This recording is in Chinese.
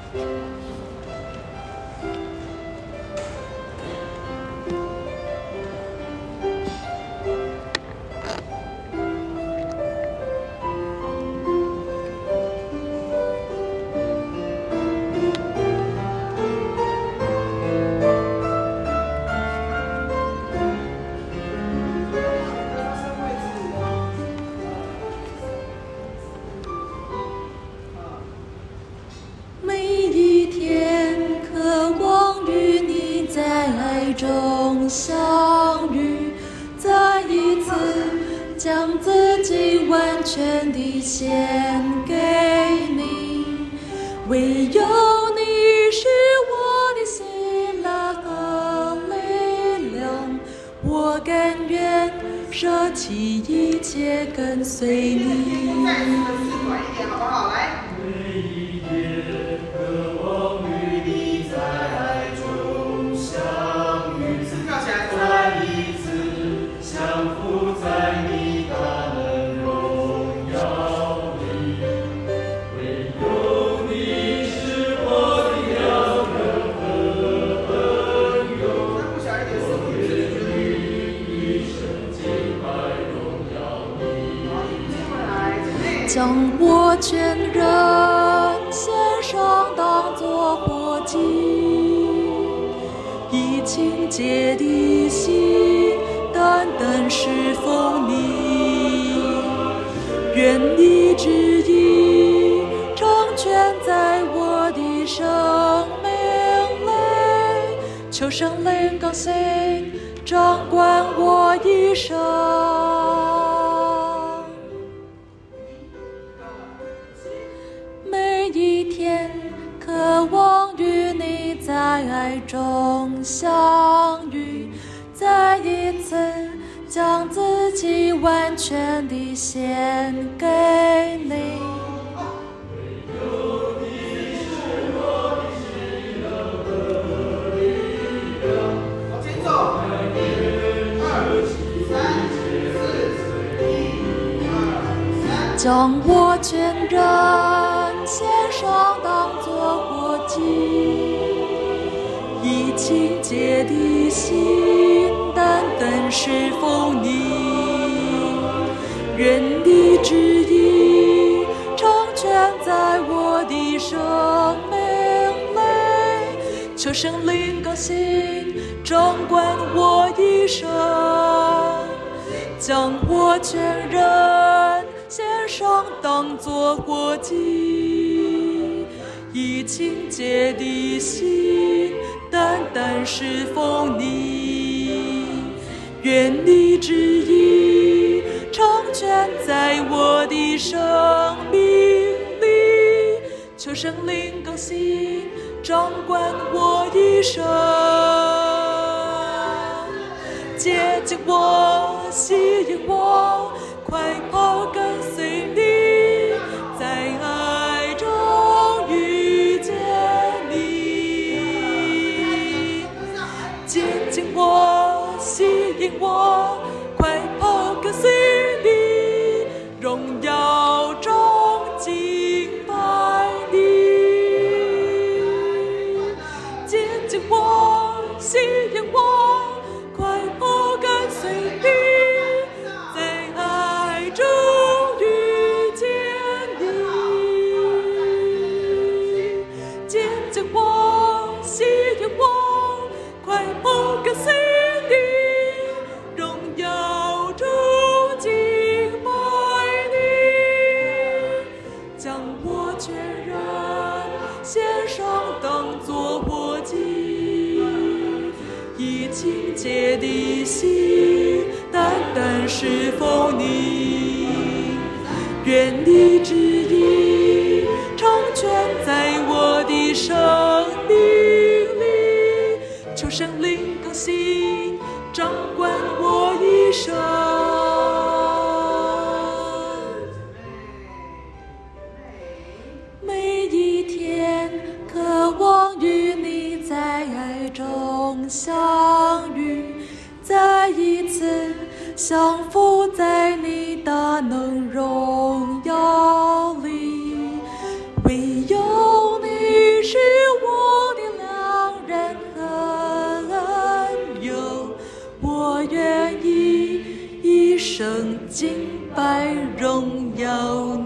相遇，再一次将自己完全地献给你，唯有你是我的喜乐和力量，我甘愿舍弃一切跟随你。 再次的释怀一点好不好？来。 每一天渴望与你在爱中相遇，再一次相扶在你大能荣耀里，唯有你是我的良人和朋友，我愿你一生敬拜荣耀你。 将我全人献上，当作活祭，以清洁的心单单侍奉你，愿你旨意成全在我的生命里，求圣灵更新掌管我一生。每一天渴望与你在爱中相遇，再一次将自己完全地献给你。将我全人献上，当作活祭，以清洁的心单单侍奉你，愿你旨意成全在我的生命里，求圣灵更新掌管我一生，将我全人献上，当作活祭，以清洁的心单单侍奉你，愿你旨意成全在我的生命里，求圣灵更新掌管我一生，接近我，吸引我，快跑跟随你，在爱中遇见你，接近我，吸引我，快跑跟随你，荣耀中敬拜你，接近我，吸引我，快跑跟随你，跟随你，荣耀中敬拜你，将我全人献上，当作活祭，以清洁的心单单侍奉你，愿你旨意成全在我的生命里，求圣灵更新掌管我一生。每一天渴望与你在爱中相遇，再一次降服在你大能荣耀里，唯有你是声敬拜荣耀